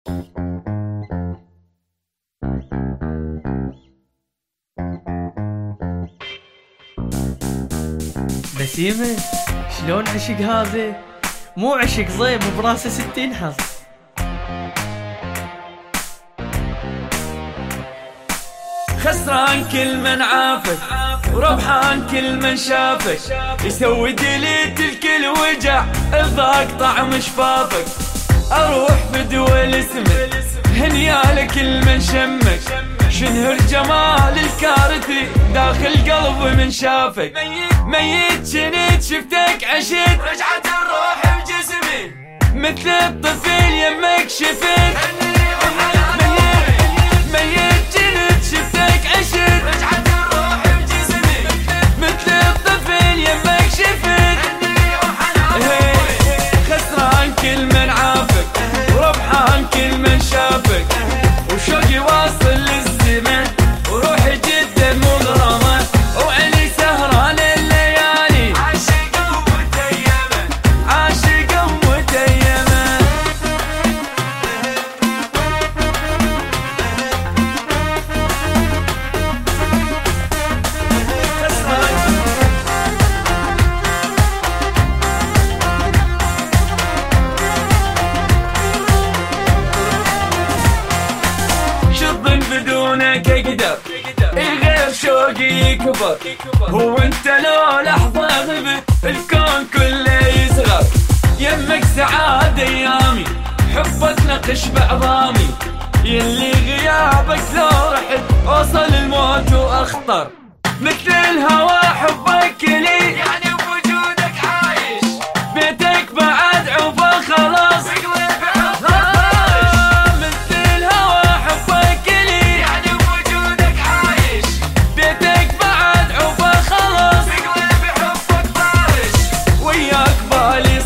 بسيمة شلون عشق هذا؟ مو عشق ضيب براسه 60 حظ. خسران كل من عافك وربحان كل من شافك، يسوي ديليت الكل وجع الضاق طعم شفافك. اروح بدول اسمك هنيالك كل من شمك، شنهر جمال الكارثي داخل قلبي من شافك. ميت جنيت شفتك عشت رجعت الروح بجسمي، مثل الطفل يمك شفت. ميت جنيت شفتك عشت رجعت الروح بجسمي، مثل الطفل يمك شفت. خسران كل من عافك وربحان كل من شافك، وشوقي واصل للزمن وروحي جدا مغرمة، وعيني سهران الليالي عاشقة ومتيمة عاشقة ومتيمة. شظن بدونك اقدر غير شوقي يكبر، هو انت لو لحظة غبت الكون كله يصغر. يمك سعادة ايامي حبك نقش بعظامي، يلي غيابك لو رحت اوصل الموت واخطر. مثل الهوى حبك لي يعني بوجودك عايش، بيتك بعد عوفه خلاص. بالي